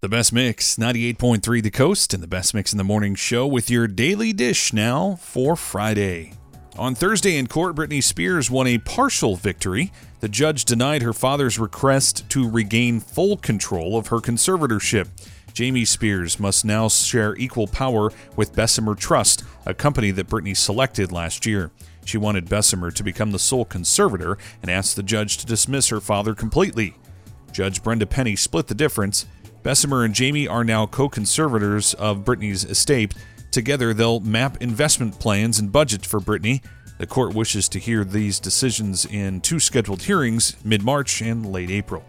The Best Mix, 98.3 The Coast, and The Best Mix in the Morning Show with your daily dish now for Friday. On Thursday in court, Britney Spears won a partial victory. The judge denied her father's request to regain full control of her conservatorship. Jamie Spears must now share equal power with Bessemer Trust, a company that Britney selected last year. She wanted Bessemer to become the sole conservator and asked the judge to dismiss her father completely. Judge Brenda Penny split the difference. Bessemer and Jamie are now co-conservators of Britney's estate. Together, they'll map investment plans and budget for Britney. The court wishes to hear these decisions in two scheduled hearings, mid-March and late April.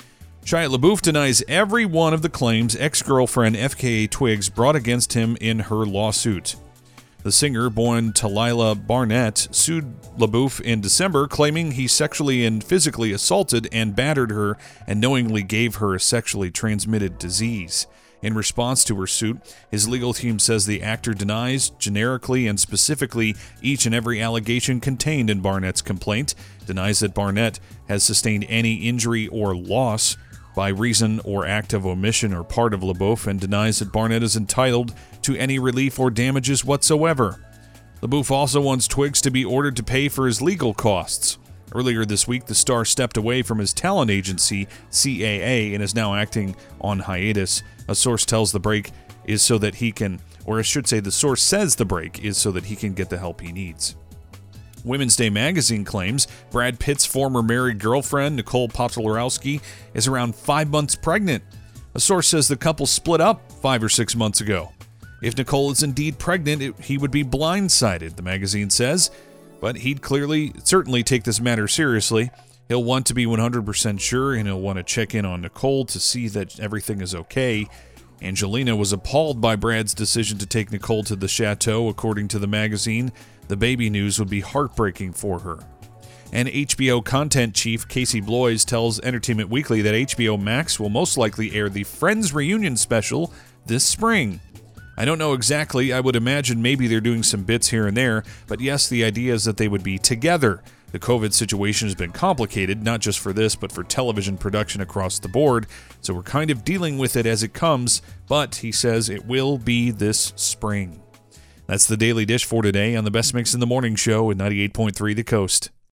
Shia LaBeouf denies every one of the claims ex-girlfriend FKA Twigs brought against him in her lawsuit. The singer, born Talila Barnett, sued LaBeouf in December, claiming he sexually and physically assaulted and battered her and knowingly gave her a sexually transmitted disease. In response to her suit, his legal team says the actor denies, generically and specifically, each and every allegation contained in Barnett's complaint, denies that Barnett has sustained any injury or loss by reason or act of omission or part of LaBeouf, and denies that Barnett is entitled to any relief or damages whatsoever. LaBeouf also wants Twigs to be ordered to pay for his legal costs. Earlier this week, the star stepped away from his talent agency, CAA, and is now acting on hiatus. A source tells the break is so that he can, or I should say the source says the break is so that he can get the help he needs. Women's Day magazine claims Brad Pitt's former married girlfriend, Nicole Poplarowski, is around 5 months pregnant. A source says the couple split up 5 or 6 months ago. If Nicole is indeed pregnant, he would be blindsided, the magazine says, but he'd certainly take this matter seriously. He'll want to be 100% sure, and he'll want to check in on Nicole to see that everything is okay. Angelina was appalled by Brad's decision to take Nicole to the chateau, according to the magazine. The baby news would be heartbreaking for her. And HBO content chief Casey Bloys tells Entertainment Weekly that HBO Max will most likely air the Friends reunion special this spring. I don't know exactly. I would imagine maybe they're doing some bits here and there, but yes, the idea is that they would be together. The COVID situation has been complicated, not just for this, but for television production across the board, so we're kind of dealing with it as it comes, but he says it will be this spring. That's the Daily Dish for today on the Best Mix in the Morning Show at 98.3 The Coast.